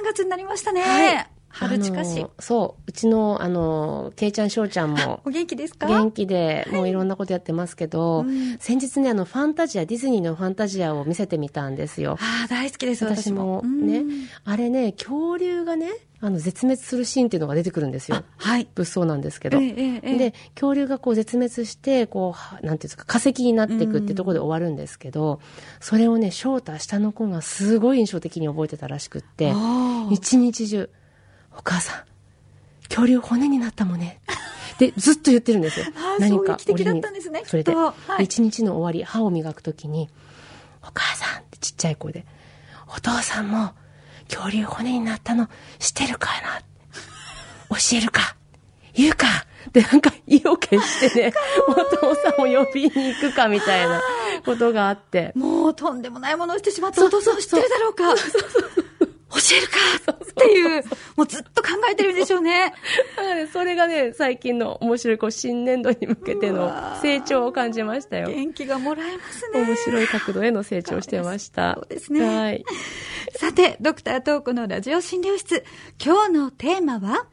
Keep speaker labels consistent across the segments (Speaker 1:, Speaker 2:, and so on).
Speaker 1: 月になりましたね。
Speaker 2: はい、
Speaker 1: 春近し。
Speaker 2: そう、うちの、けいちゃん、しょうちゃんも。
Speaker 1: お元気ですか？
Speaker 2: 元気で、もういろんなことやってますけど、先日ね、ファンタジア、ディズニーのファンタジアを見せてみたんですよ。
Speaker 1: 大好きです、
Speaker 2: 私も。ね。あれね、恐竜がね、絶滅するシーンっていうのが出てくるんですよ。
Speaker 1: はい。
Speaker 2: 物騒なんですけど。で、恐竜がこう絶滅して、こう、なんていうんですか、化石になっていくってところで終わるんですけど、それをね、翔太、下の子がすごい印象的に覚えてたらしくって、一日中、お母さん、恐竜骨になったもんね。で、ずっと言ってるんですよ。
Speaker 1: 何か。そういう奇跡だったんですね。
Speaker 2: それで、一日の終わり、歯を磨くときに、お母さんってちっちゃい声で、お父さんも恐竜骨になったの知ってるかな？教えるか？言うか？で、なんか意を決してね、お父さんを呼びに行くかみたいなことがあって。
Speaker 1: もうとんでもないものをしてしまったお父さんを知ってるだろうか？教えるかっていう、もうずっと考えてるんでしょうね。
Speaker 2: それがね、最近の面白いこう新年度に向けての成長を感じましたよ。
Speaker 1: 元気がもらえますね。
Speaker 2: 面白い角度への成長してました。
Speaker 1: そうですね。
Speaker 2: はい。
Speaker 1: さて、ドクタートークのラジオ診療室、今日のテーマは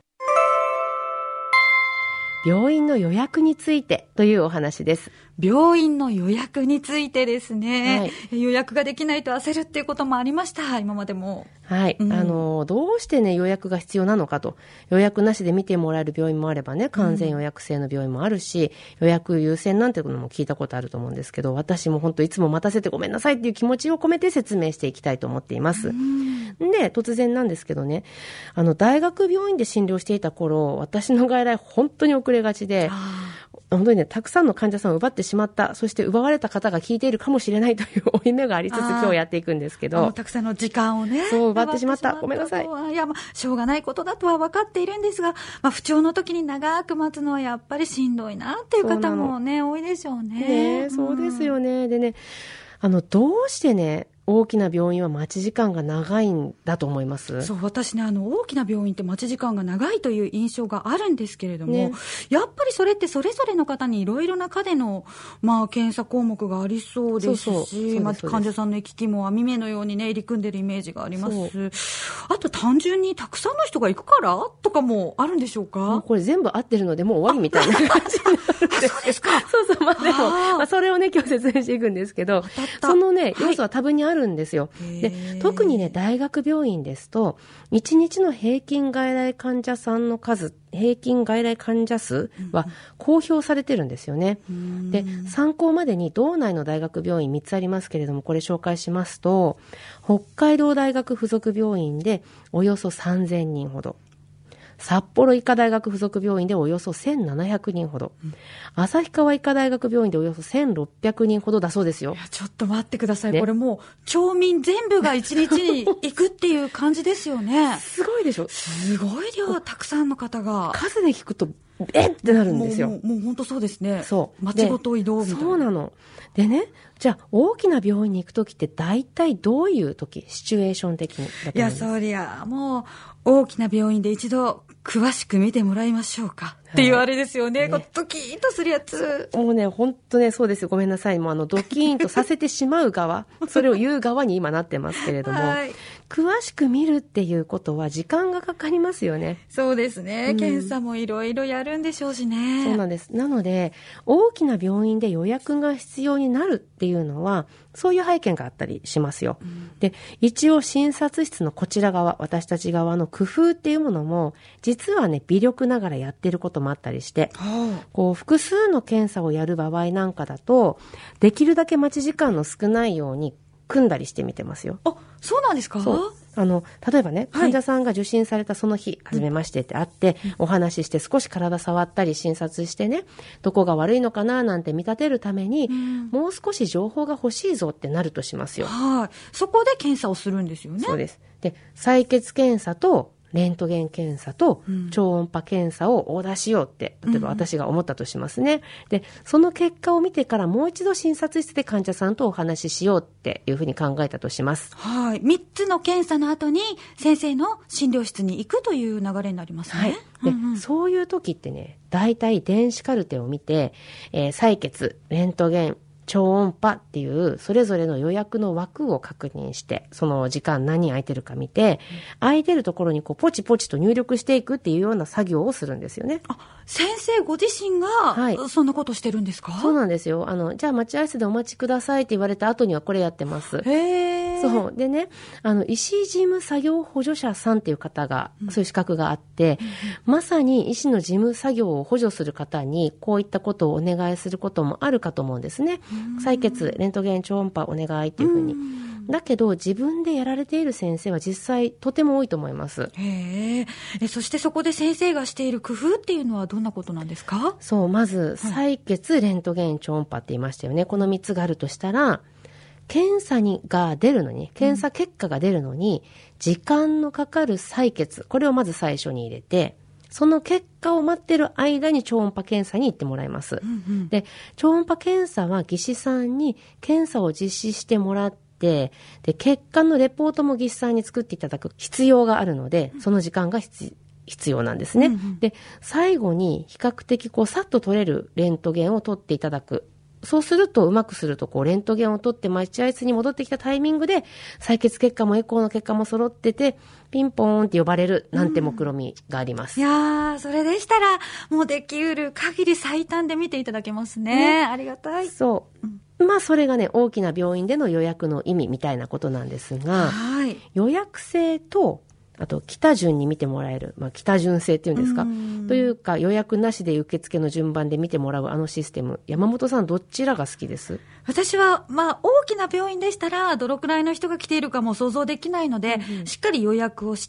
Speaker 2: 病院の予約についてというお話です。
Speaker 1: 病院の予約についてですね、はい、予約ができないと焦るっていうこともありました、今までも。
Speaker 2: はい、どうしてね予約が必要なのかと。予約なしで見てもらえる病院もあればね、完全予約制の病院もあるし、予約優先なんていうのも聞いたことあると思うんですけど、私も本当いつも待たせてごめんなさいっていう気持ちを込めて説明していきたいと思っています。で、突然なんですけどね、大学病院で診療していた頃、私の外来本当に遅れがちで、本当にね、たくさんの患者さんを奪ってしまった、そして奪われた方が聞いているかもしれないという負い目がありつつ今日やっていくんですけど。
Speaker 1: たくさんの時間をね。
Speaker 2: そう、奪ってしまった。ごめんなさい。
Speaker 1: いや、しょうがないことだとは分かっているんですが、不調の時に長く待つのはやっぱりしんどいなっていう方もね、多いでしょうね。
Speaker 2: そうですよね。でね、どうしてね、大きな病院は待ち時間が長いんだと思います？
Speaker 1: そう、私ね、大きな病院って待ち時間が長いという印象があるんですけれども、やっぱりそれってそれぞれの方にいろいろな科での、検査項目がありそうですし、患者さんの行き来も網目のようにね、入り組んでるイメージがあります。あと単純にたくさんの人が行くからとかもあるんでしょうか？
Speaker 2: これ全部合ってるのでもう終わりみたいな感じになるんです
Speaker 1: そうですか。
Speaker 2: そうそう、でも、それをね、今日説明していくんですけど、そのね、要素は多分にあるんですよ。で、特にね、大学病院ですと、1日の平均外来患者さんの数、平均外来患者数は公表されてるんですよね。で、参考までに道内の大学病院3つありますけれども、これ紹介しますと、北海道大学附属病院でおよそ3000人ほど。札幌医科大学附属病院でおよそ1700人ほど、旭川医科大学病院でおよそ1600人ほどだそうですよ。
Speaker 1: いや、ちょっと待ってください、ね、これもう町民全部が1日に行くっていう感じですよね。
Speaker 2: すごいでしょ。
Speaker 1: すごい量、たくさんの方が。
Speaker 2: 数で聞くとってなるんですよ。
Speaker 1: もう本当そうですね。
Speaker 2: そう。
Speaker 1: 街ごと移動みたいな。
Speaker 2: そうなの。でね、じゃあ大きな病院に行くときって大体どういうとき、シチュエーション的にだと思います？
Speaker 1: いや、そりゃもう大きな病院で一度詳しく見てもらいましょうかっていうあれですよね。ドキーンとするやつ。
Speaker 2: もうね、本当ね、そうですよ。ごめんなさい。もうドキーンとさせてしまう側、それを言う側に今なってますけれども、詳しく見るっていうことは時間がかかりますよね。
Speaker 1: そうですね。検査もいろいろやるんでしょうしね。
Speaker 2: そうなんです。なので、大きな病院で予約が必要になるっていうのは、そういう背景があったりしますよ。で、一応診察室のこちら側、私たち側の工夫っていうものも、実はね、微力ながらやってることもあったりして、こう、複数の検査をやる場合なんかだと、できるだけ待ち時間の少ないように組んだりしてみてますよ。
Speaker 1: あ、そうなんですか？
Speaker 2: そう。例えばね、患者さんが受診されたその日、はじめましてって会って、お話しして少し体触ったり診察してね、どこが悪いのかななんて見立てるために、もう少し情報が欲しいぞってなるとしますよ。
Speaker 1: はい。そこで検査をするんですよね。
Speaker 2: そうです。で、採血検査と、レントゲン検査と超音波検査をオーダーしようって、例えば私が思ったとしますね。で、その結果を見てからもう一度診察室で患者さんとお話ししようっていうふうに考えたとします。
Speaker 1: はい。3つの検査の後に先生の診療室に行くという流れになりますね。
Speaker 2: はい。で、そういう時ってね、大体電子カルテを見て、採血、レントゲン、 超音波っていうそれぞれの予約の枠を確認して、その時間何人空いてるか見て、空いてるところにこうポチポチと入力していくっていうような作業をするんですよね。
Speaker 1: 先生ご自身が、そんなことしてるんですか？
Speaker 2: そうなんですよ。じゃあ待合室でお待ちくださいって言われた後にはこれやってます。
Speaker 1: へー。
Speaker 2: そう。でね、医師事務作業補助者さんっていう方が、そういう資格があって、まさに医師の事務作業を補助する方に、こういったことをお願いすることもあるかと思うんですね。採血、レントゲン、超音波お願いっていうふうに。だけど、自分でやられている先生は実際とても多いと思います。
Speaker 1: へー。そしてそこで先生がしている工夫っていうのはどんなことなんですか？
Speaker 2: そう、まず、採血、レントゲン、超音波って言いましたよね。この3つがあるとしたら、検査が出るのに、検査結果が出るのに、時間のかかる採血、これをまず最初に入れて、その結果を待ってる間に超音波検査に行ってもらいます。で、超音波検査は技師さんに検査を実施してもらって、で、結果のレポートも技師さんに作っていただく必要があるので、その時間が必要なんですね。で、最後に比較的さっと取れるレントゲンを取っていただく。そうすると、うまくすると、レントゲンを取って待合室に戻ってきたタイミングで、採血結果もエコーの結果も揃ってて、ピンポーンって呼ばれるなんて目論みがあります。
Speaker 1: いやー、それでしたら、もうできうる限り最短で見ていただけますね。ありがたい。
Speaker 2: そう。まあ、それがね、大きな病院での予約の意味みたいなことなんですが、予約制と、あと、来た順に見てもらえる。来た順制っていうんですか。というか、予約なしで受付の順番で見てもらうシステム。山本さん、どちらが好きです？
Speaker 1: 私は、大きな病院でしたら、どのくらいの人が来ているかも想像できないので、しっかり予約をして、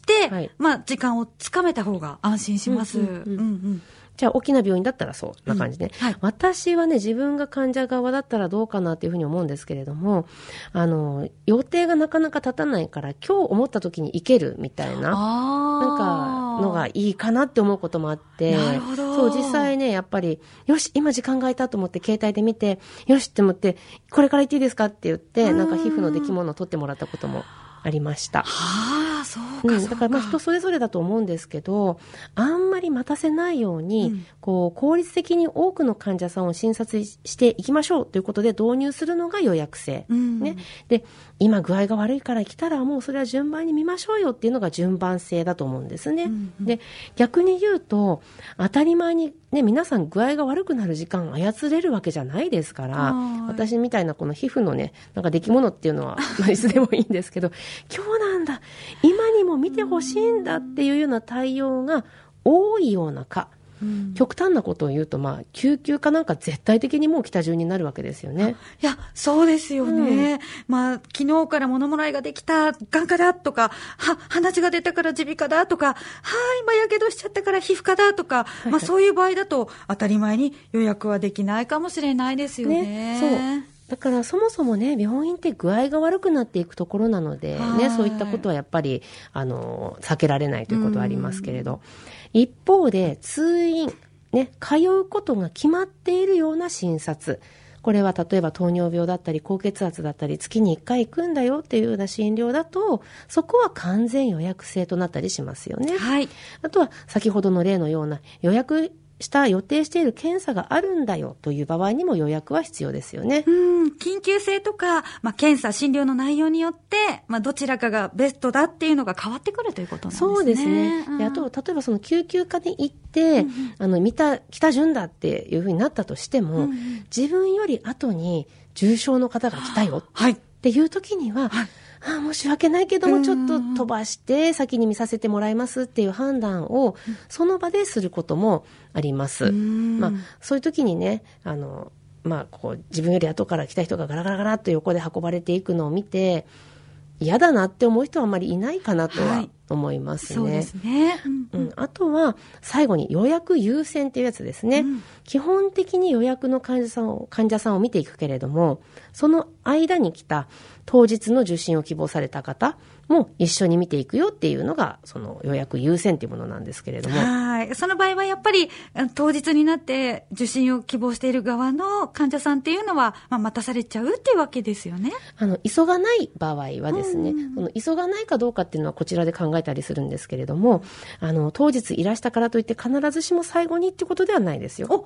Speaker 1: 時間をつかめた方が安心します。
Speaker 2: じゃあ、大きな病院だったらそうな感じで、私はね、自分が患者側だったらどうかなっていうふうに思うんですけれども、予定がなかなか立たないから、今日思った時に行けるみたいな、のがいいかなって思うこともあって、
Speaker 1: なるほど。
Speaker 2: そう、実際ね、やっぱり、よし、今時間が空いたと思って、携帯で見て、よしって思って、これから行っていいですかって言って、皮膚の出来物を取ってもらったこともありました。
Speaker 1: そうか、
Speaker 2: だから人それぞれだと思うんですけど、あんまり待たせないように、効率的に多くの患者さんを診察していきましょうということで導入するのが予約制。ね。で、今具合が悪いから来たらもうそれは順番に見ましょうよっていうのが順番制だと思うんですね。で、逆に言うと、当たり前にね、皆さん具合が悪くなる時間操れるわけじゃないですから、私みたいなこの皮膚のね、出来物っていうのは、いつでもいいんですけど、今日なんだ、今にも見てほしいんだっていうような対応が多いようなか、極端なことを言うと、救急かなんか絶対的にもう来た順になるわけですよね。
Speaker 1: いや、そうですよね。昨日から物もらいができた、眼科だとか、鼻血が出たから耳鼻科だとか、今やけどしちゃったから皮膚科だとか、そういう場合だと当たり前に予約はできないかもしれないですよね。
Speaker 2: そう。だからそもそもね、病院って具合が悪くなっていくところなのでね、そういったことはやっぱり避けられないということはありますけれど、一方で通院ね、通うことが決まっているような診察、これは例えば糖尿病だったり高血圧だったり月に1回行くんだよっていうような診療だと、そこは完全予約制となったりしますよね。あとは先ほどの例のような予定している検査があるんだよという場合にも予約は必要ですよね。
Speaker 1: 緊急性とか、検査、診療の内容によって、どちらかがベストだっていうのが変わってくるということなんですね。
Speaker 2: そうですね。で、あと、例えばその救急科に行って、来た順だっていうふうになったとしても、自分より後に重症の方が来たよっていう時には、申し訳ないけどもちょっと飛ばして先に見させてもらいますっていう判断をその場ですることもあります。そういう時にね、自分より後から来た人がガラガラガラっと横で運ばれていくのを見て嫌だなって思う人はあまりいないかなとは思いますね。
Speaker 1: そうですね。
Speaker 2: あとは最後に予約優先っていうやつですね。基本的に予約の患者さんを見ていくけれども、その間に来た当日の受診を希望された方も一緒に見ていくよっていうのがその予約優先っていうものなんですけれども、
Speaker 1: その場合はやっぱり当日になって受診を希望している側の患者さんっていうのは、待たされちゃうっていうわけですよね。
Speaker 2: 急がない場合はですね、急がないかどうかっていうのはこちらで考えたりするんですけれども、当日いらしたからといって必ずしも最後にってことではないですよ。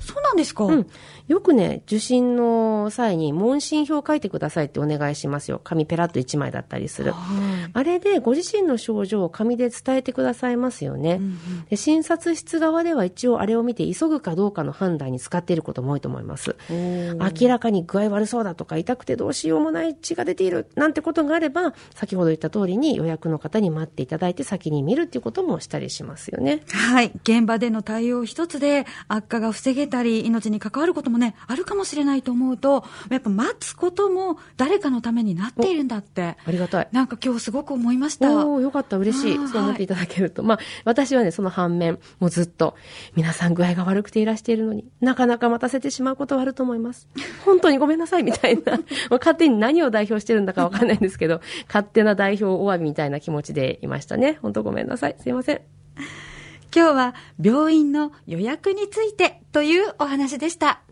Speaker 1: そうなんですか？
Speaker 2: うん。よくね、受診の際に問診票を書いてくださいってお願いしますよ。紙ペラッと1枚だったりする。あれでご自身の症状を紙で伝えてくださいますよね。で、診察室側では一応あれを見て急ぐかどうかの判断に使っていることも多いと思います。明らかに具合悪そうだとか、痛くてどうしようもない血が出ているなんてことがあれば、先ほど言った通りに予約の方に待っていただいて先に見るっていうこともしたりしますよね。
Speaker 1: はい。現場での対応一つで悪化が防げたり、命に関わることもね、あるかもしれないと思うと、やっぱ待つことも誰かのためになっているんだって。
Speaker 2: ありがたい。
Speaker 1: なんか今日すごく思いました。
Speaker 2: よかった、嬉しい。そう思っていただけると。まあ、私はね、その反面、もうずっと、皆さん具合が悪くていらしているのになかなか待たせてしまうことはあると思います。本当にごめんなさい、みたいな。勝手に何を代表してるんだかわかんないんですけど、勝手な代表お詫びみたいな気持ちでいましたね。本当ごめんなさい。すいません。
Speaker 1: 今日は病院の予約についてというお話でした。